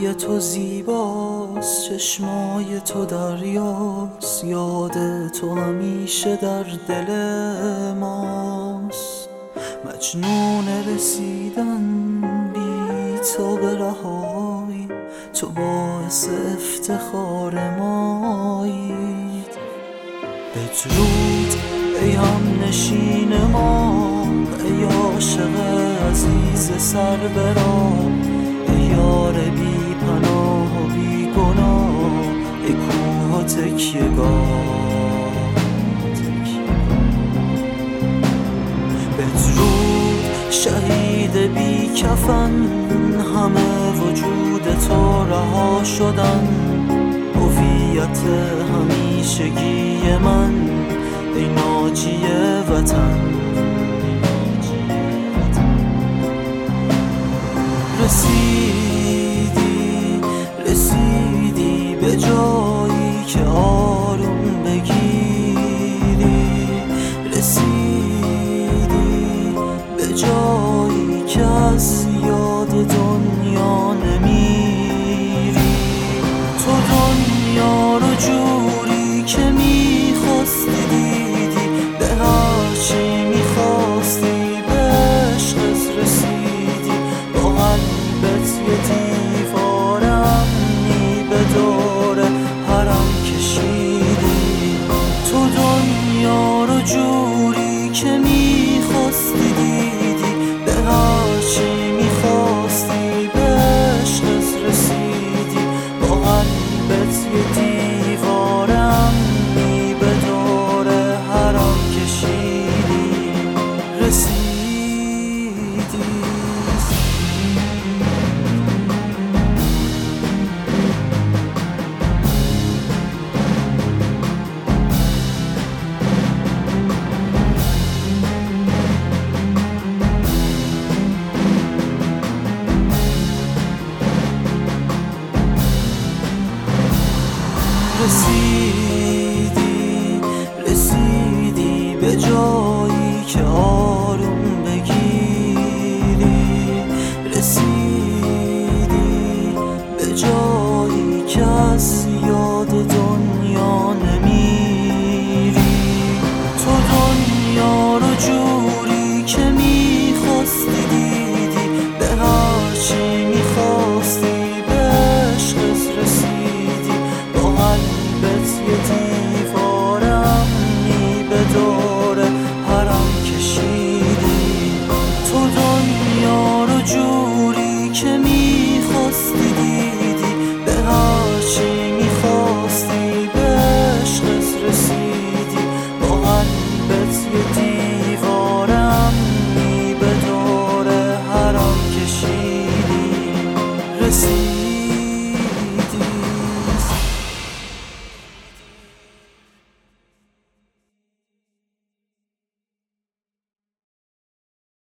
روی تو زیباست، چشمای تو دریاست، یاد تو همیشه در دل ماست. مجنون رسیدن بی تو به رهایی، تو باعث افتخار مایی. بدرود ای هم نشین ما، ای عاشق عزیز سر برا، ای یار بی پناه و بی گناه، ای کوه و تکیه‌گاه. بدرود شهید بی کفن، همه وجود تو رها شدن، هویت همیشگی من، ای ناجی وطن. رسیدی به جایی که آروم بگیری، رسیدی به جایی که از یاد دنیا نمیری. تو دنیا رو جوری که میخواستی دیدی، به هر چی میخواستی به عشقت رسیدی، با قلبت یه دیوار امنی به دور حرم کشیدی. تو دنیا رو جوری که میخواستی دیدی، به هر چی میخواستی به عشقت رسیدی، با قلبت یه دیوار امنی به دور حرم کشیدی. رسیدی. رسیدی به جا